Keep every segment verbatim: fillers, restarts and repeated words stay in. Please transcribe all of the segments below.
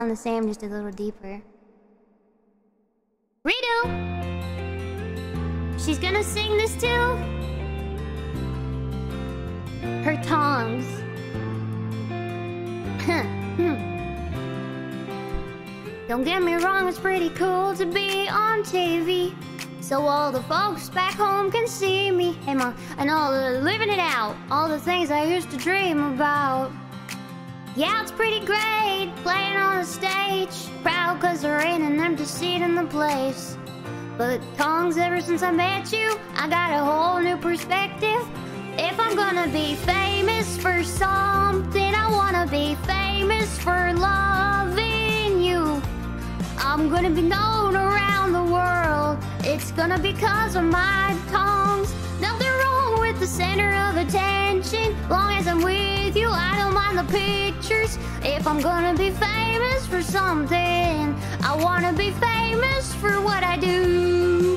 on the same, just a little deeper. Redo! She's gonna sing this too. Her tongs. Don't get me wrong, it's pretty cool to be on T V, so all the folks back home can see me. Hey mom, and all the living it out, all the things I used to dream about. Yeah, it's pretty great playing on the stage. Proud cause there ain't an empty seat in the place. But tongs, ever since I met you, I got a whole new perspective. If I'm gonna be famous for something, I wanna be famous for loving you. I'm gonna be known around the world. It's gonna be cause of my tongs. Nothing wrong with the center of attention. Long as I'm with you, I don't mind the pictures. If I'm gonna be famous for something, I wanna be famous for what I do.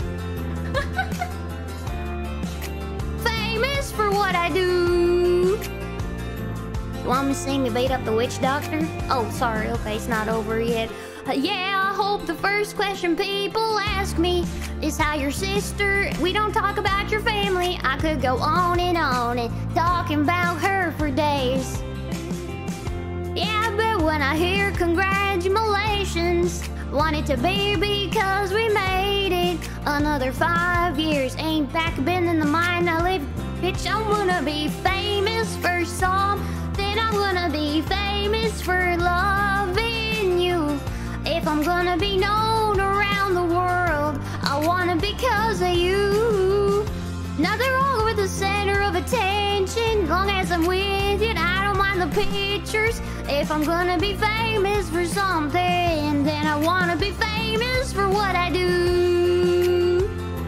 Famous for what I do. You want me to sing me Beat Up the Witch Doctor? Oh, sorry, okay, it's not over yet. Uh, yeah, I hope the first question people ask me is how your sister. We don't talk about your family. I could go on and on and talking about her for days. Yeah, but when I hear congratulations, want it to be because we made it. Another five years ain't back been in the mind I live. Bitch, I'm gonna be famous for something. I'm gonna be famous for loving you. If I'm gonna be known around the world, I wanna because of you. Nothing wrong with the center of attention. Long as I'm with you, I don't mind the pictures. If I'm gonna be famous for something, then I wanna be famous for what I do.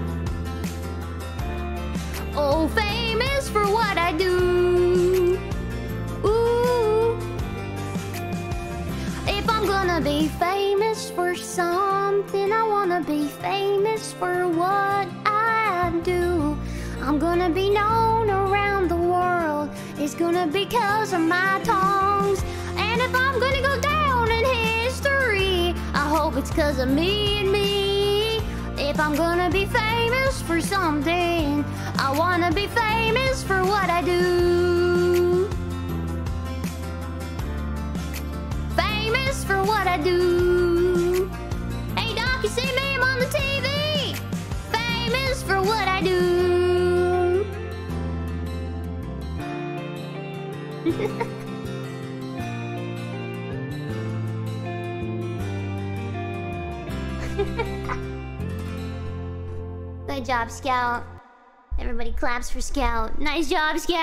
Oh, famous for what I do. Ooh. If I'm gonna be famous for something, I wanna be famous for what I do. I'm gonna be known around the world. It's gonna be cause of my tongs. And if I'm gonna go down in history, I hope it's cause of me and me. If I'm gonna be famous for something, I wanna be famous for what I do. Famous for what I do. Hey Doc, you see me? I'm on the T V. Famous for what I do. Good job, Scout. Everybody claps for Scout. Nice job, Scout.